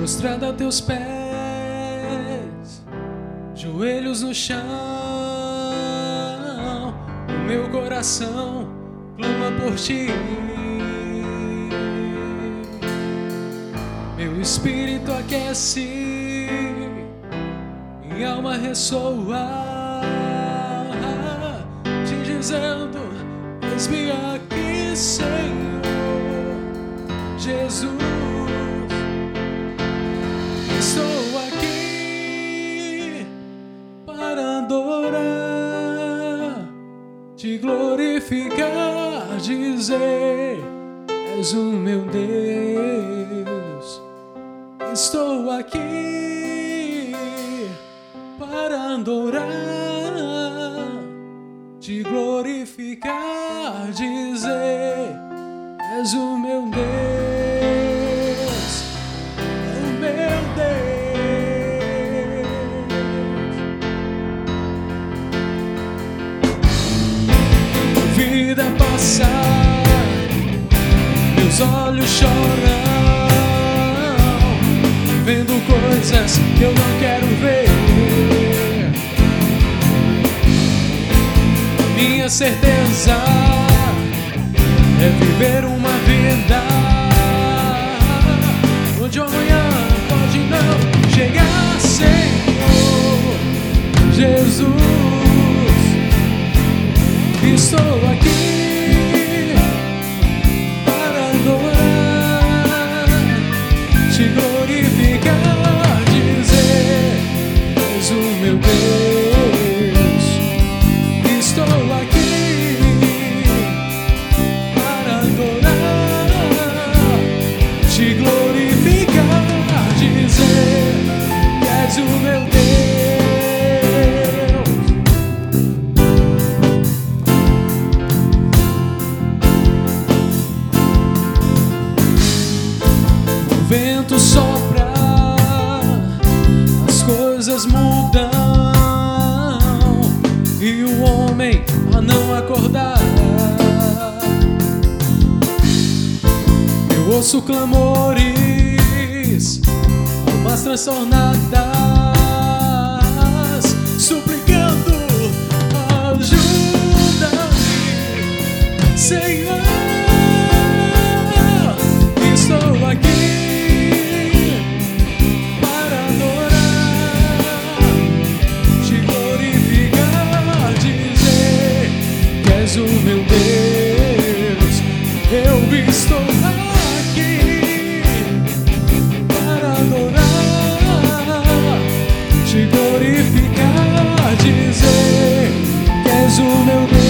prostrado a teus pés, joelhos no chão. O meu coração clama por ti, meu espírito aquece, minha alma ressoa, te dizendo: eis-me aqui, Senhor Jesus. Estou aqui para adorar, te glorificar, dizer: és o meu Deus. Estou aqui para adorar, te glorificar, dizer: és o meu Deus, o meu Deus. Vida passar, meus olhos choram, vendo coisas que eu não quero ver. Minha certeza é viver uma vida onde o amanhã pode não chegar, Senhor Jesus. Estou aqui para adorar, te glorificar, dizer: és o meu Deus. Estou aqui para adorar, te glorificar, dizer: és o meu Deus. O vento sopra, as coisas mudam, e o homem a não acordar. Eu ouço clamores, almas transtornadas, suplicando: ajuda-me, Senhor. Estou aqui para adorar, te glorificar, dizer: és o meu Deus. Eu estou aqui para adorar, te glorificar, dizer: és o meu Deus.